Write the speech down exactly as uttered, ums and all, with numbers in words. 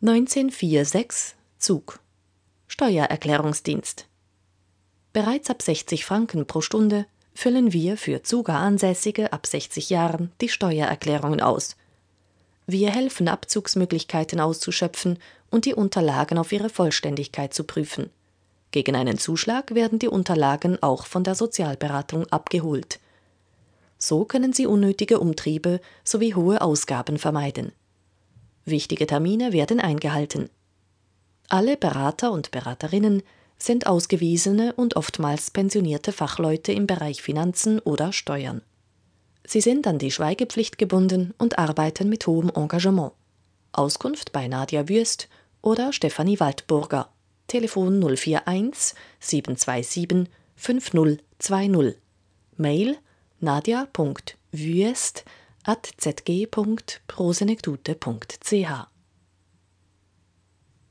neunzehn sechs Zug Steuererklärungsdienst. Bereits ab sechzig Franken pro Stunde füllen wir für Zuger-Ansässige ab sechzig Jahren die Steuererklärungen aus. Wir helfen, Abzugsmöglichkeiten auszuschöpfen und die Unterlagen auf ihre Vollständigkeit zu prüfen. Gegen einen Zuschlag werden die Unterlagen auch von der Sozialberatung abgeholt. So können Sie unnötige Umtriebe sowie hohe Ausgaben vermeiden. Wichtige Termine werden eingehalten. Alle Berater und Beraterinnen sind ausgewiesene und oftmals pensionierte Fachleute im Bereich Finanzen oder Steuern. Sie sind an die Schweigepflicht gebunden und arbeiten mit hohem Engagement. Auskunft bei Nadja Würst oder Stefanie Waldburger. Telefon null vier eins sieben zwei sieben fünf null zwei null. Mail nadja punkt würst at z g punkt prosenectute punkt c h